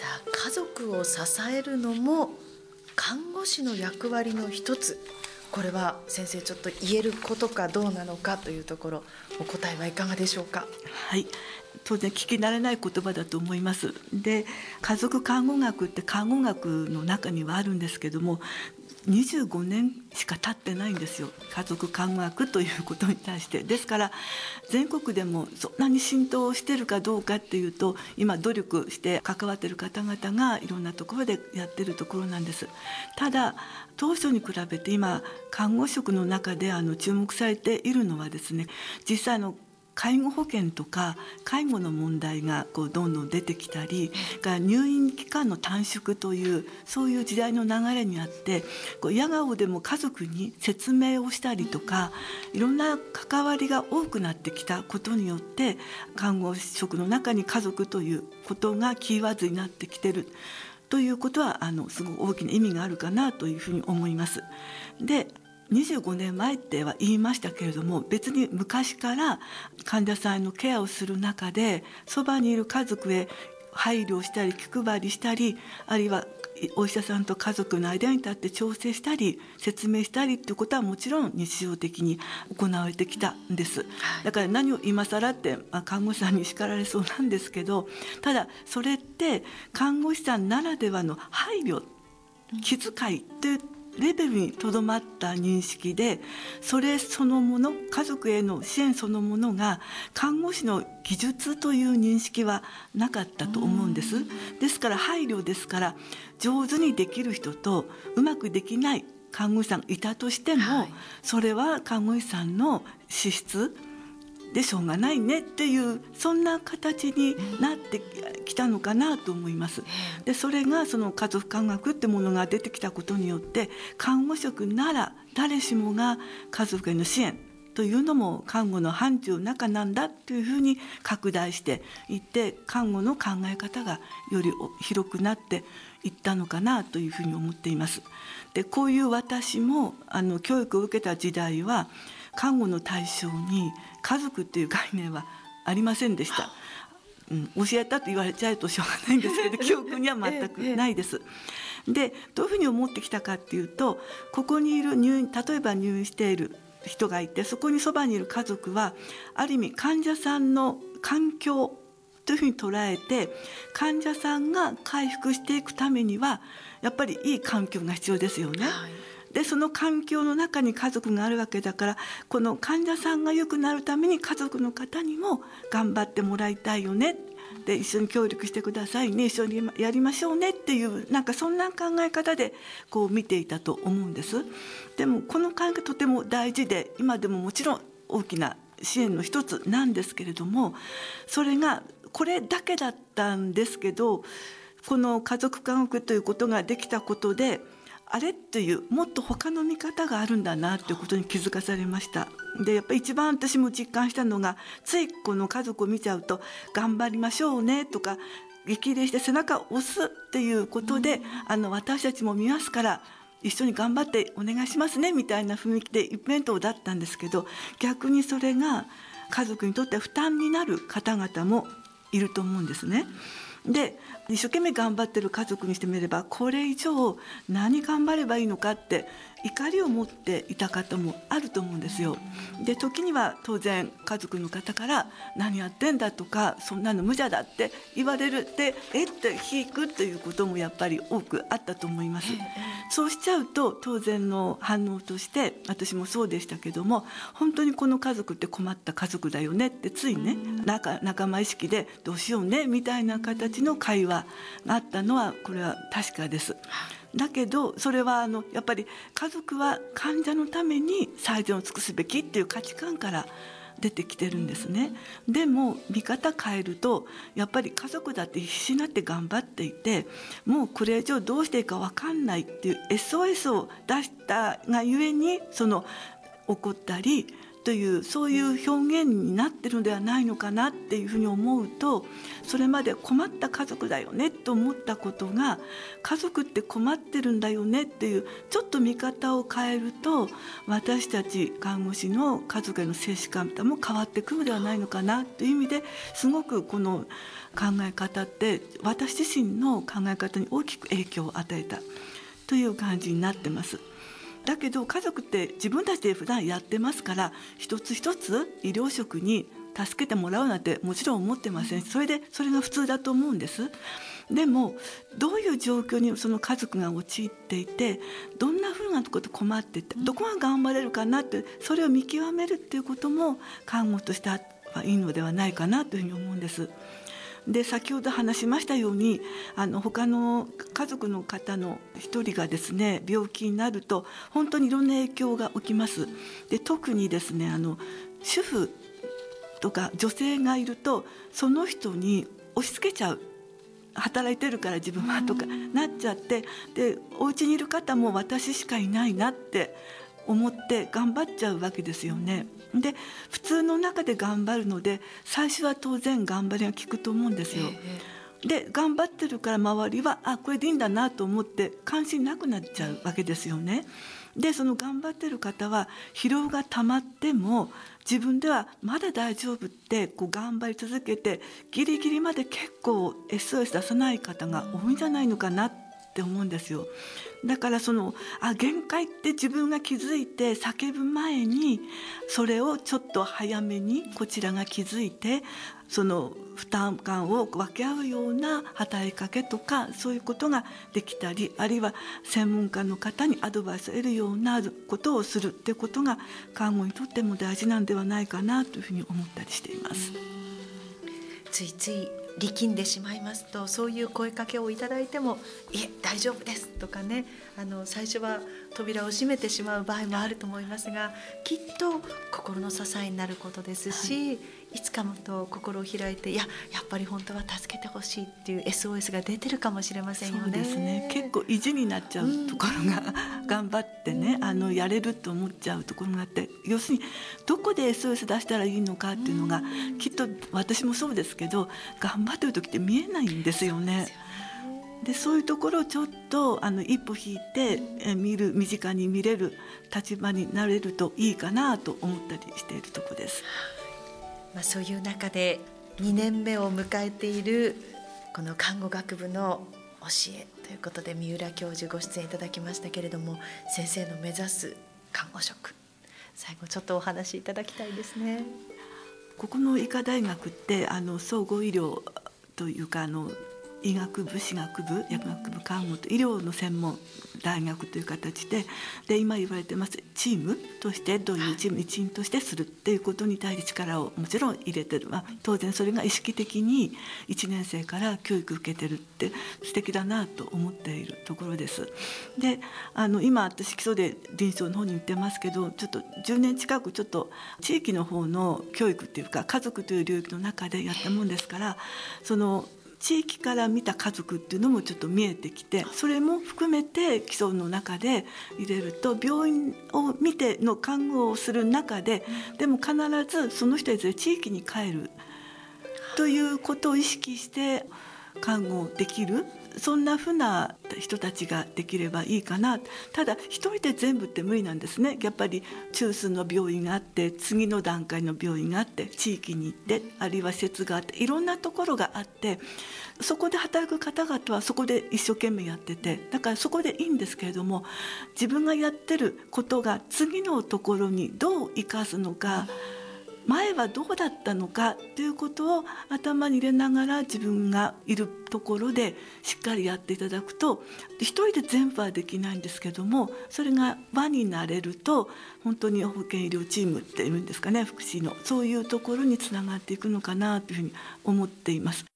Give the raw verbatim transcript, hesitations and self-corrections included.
あ家族を支えるのも看護師の役割の一つ、これは先生ちょっと言えることかどうなのかというところ、お答えはいかがでしょうか。 はい、当然聞き慣れない言葉だと思います。で、家族看護学って看護学の中にはあるんですけども、にじゅうごねんしか経ってないんですよ、家族看護学ということに対して。ですから全国でもそんなに浸透してるかどうかっていうと、今努力して関わっている方々がいろんなところでやってるところなんです。ただ当初に比べて今看護職の中であの注目されているのはですね、実際の介護保険とか介護の問題がこうどんどん出てきたり、入院期間の短縮というそういう時代の流れにあって、こう野顔でも家族に説明をしたりとか、いろんな関わりが多くなってきたことによって、看護職の中に家族ということがキーワードになってきているということは、あのすごく大きな意味があるかなというふうに思います。で、にじゅうごねんまえっては言いましたけれども、別に昔から患者さんのケアをする中でそばにいる家族へ配慮したり気配りしたり、あるいはお医者さんと家族の間に立って調整したり説明したりということはもちろん日常的に行われてきたんです。だから何を今更って、まあ、看護師さんに叱られそうなんですけど、ただそれって看護師さんならではの配慮、気遣いというレベルにとどまった認識で、それそのもの、家族への支援そのものが看護師の技術という認識はなかったと思うんです。ですから配慮ですから、上手にできる人とうまくできない看護師さんがいたとしても、はい、それは看護師さんの資質でしょうがないねっていう、そんな形になってきたのかなと思います。で、それがその家族看護学ってものが出てきたことによって、看護職なら誰しもが家族への支援というのも看護の範疇の中なんだというふうに拡大していって、看護の考え方がより広くなっていったのかなというふうに思っています。で、こういう私もあの教育を受けた時代は看護の対象に家族っていう概念はありませんでした。うん、教えたと言われちゃうとしょうがないんですけど、記憶には全くないです。で、どういうふうに思ってきたかっていうと、ここにいる入院、例えば入院している人がいて、そこにそばにいる家族はある意味患者さんの環境というふうに捉えて、患者さんが回復していくためにはやっぱりいい環境が必要ですよね。はい。で、その環境の中に家族があるわけだから、この患者さんが良くなるために家族の方にも頑張ってもらいたいよね、で一緒に協力してくださいね、一緒にやりましょうねっていう、なんかそんな考え方でこう見ていたと思うんです。でもこの考えがとても大事で、今でももちろん大きな支援の一つなんですけれども、それがこれだけだったんですけど、この家族看護ということができたことで、あれっていう、もっと他の見方があるんだなということに気づかされました。で、やっぱり一番私も実感したのが、ついこの家族を見ちゃうと頑張りましょうねとか激励して背中を押すっていうことで、あの私たちも見ますから一緒に頑張ってお願いしますねみたいな雰囲気で一辺倒だったんですけど、逆にそれが家族にとっては負担になる方々もいると思うんですね。で、一生懸命頑張ってる家族にしてみれば、これ以上何頑張ればいいのかって怒りを持っていた方もあると思うんですよ。で、時には当然家族の方から何やってんだとか、そんなの無茶だって言われるで、えって引くということもやっぱり多くあったと思います。そうしちゃうと当然の反応として、私もそうでしたけども、本当にこの家族って困った家族だよねってついね、仲、仲間意識でどうしようねみたいな形の会話があったのは、これは確かです。だけどそれはあのやっぱり家族は患者のために最善を尽くすべきっていう価値観から出てきてるんですね。でも見方変えると、やっぱり家族だって必死になって頑張っていて、もうこれ以上どうしていいか分かんないっていう エスオーエス を出したがゆえに、その怒ったりというそういう表現になってるのではないのかなっていうふうに思うと、それまで困った家族だよねと思ったことが家族って困ってるんだよねっていうちょっと見方を変えると、私たち看護師の家族への接し方も変わってくるのではないのかなという意味ですごくこの考え方って私自身の考え方に大きく影響を与えたという感じになってます。だけど家族って自分たちで普段やってますから、一つ一つ医療職に助けてもらうなんてもちろん思ってませんし、それでそれが普通だと思うんです。でもどういう状況にその家族が陥っていて、どんなふうなこと困っていて、どこが頑張れるかなって、それを見極めるっていうことも看護としてはいいのではないかなというふうに思うんです。で先ほど話しましたように、あの他の家族の方の一人がですね病気になると本当にいろんな影響が起きます。で特にですねあの主婦とか女性がいるとその人に押し付けちゃう、働いてるから自分はとかなっちゃって、でお家にいる方も私しかいないなって思って頑張っちゃうわけですよね。で普通の中で頑張るので最初は当然頑張りが効くと思うんですよ。で頑張ってるから周りはあこれでいいんだなと思って関心なくなっちゃうわけですよね。でその頑張ってる方は疲労がたまっても自分ではまだ大丈夫ってこう頑張り続けてギリギリまで結構 エスオーエス 出さない方が多いんじゃないのかなって思うんですよ。だからそのあ限界って自分が気づいて叫ぶ前にそれをちょっと早めにこちらが気づいてその負担感を分け合うような働きかけとかそういうことができたり、あるいは専門家の方にアドバイスを得るようなことをするっていうことが看護にとっても大事なんではないかなというふうに思ったりしています。 ついつい力んでしまいますと、そういう声かけをいただいてもいえ大丈夫ですとかね、あの最初は扉を閉めてしまう場合もあると思いますが、きっと心の支えになることですし、はい、いつかもっと心を開いていややっぱり本当は助けてほしいっていう エスオーエス が出てるかもしれませんよね。 そうですね、結構意地になっちゃうところが、うん、頑張ってねあのやれると思っちゃうところがあって、要するにどこで エスオーエス 出したらいいのかっていうのが、うん、きっと私もそうですけど頑張ってる時って見えないんですよね。でそういうところをちょっとあの一歩引いてえ見る、身近に見れる立場になれるといいかなと思ったりしているところです。 まあ、そういう中でにねんめを迎えているこの看護学部の教えということで三浦教授ご出演いただきましたけれども、先生の目指す看護職、最後ちょっとお話しいただきたいですね。 ここの医科大学ってあの総合医療というかあの医学部、歯学部、薬学部、看護と医療の専門大学という形で、で今言われてますチームとしてどういうチーム一員としてするっていうことに対して力をもちろん入れてる、まあ、当然それが意識的にいちねん生から教育受けてるって素敵だなと思っているところです。であの今私基礎で臨床の方に言ってますけど、ちょっとじゅうねん近くちょっと地域の方の教育っていうか家族という領域の中でやったもんですから、その地域から見た家族っていうのもちょっと見えてきて、それも含めて基礎の中で入れると病院を見ての看護をする中で、でも必ずその人たちで地域に帰るということを意識して看護できる、そんなふうな人たちができればいいかな。ただ一人で全部って無理なんですね。やっぱり中枢の病院があって、次の段階の病院があって、地域に行って、あるいは施設があって、いろんなところがあって、そこで働く方々はそこで一生懸命やってて、だからそこでいいんですけれども、自分がやってることが次のところにどう生かすのか、前はどうだったのかということを頭に入れながら自分がいるところでしっかりやっていただくと、一人で全部はできないんですけども、それが輪になれると本当に保健医療チームっていうんですかね、福祉のそういうところにつながっていくのかなというふうに思っています。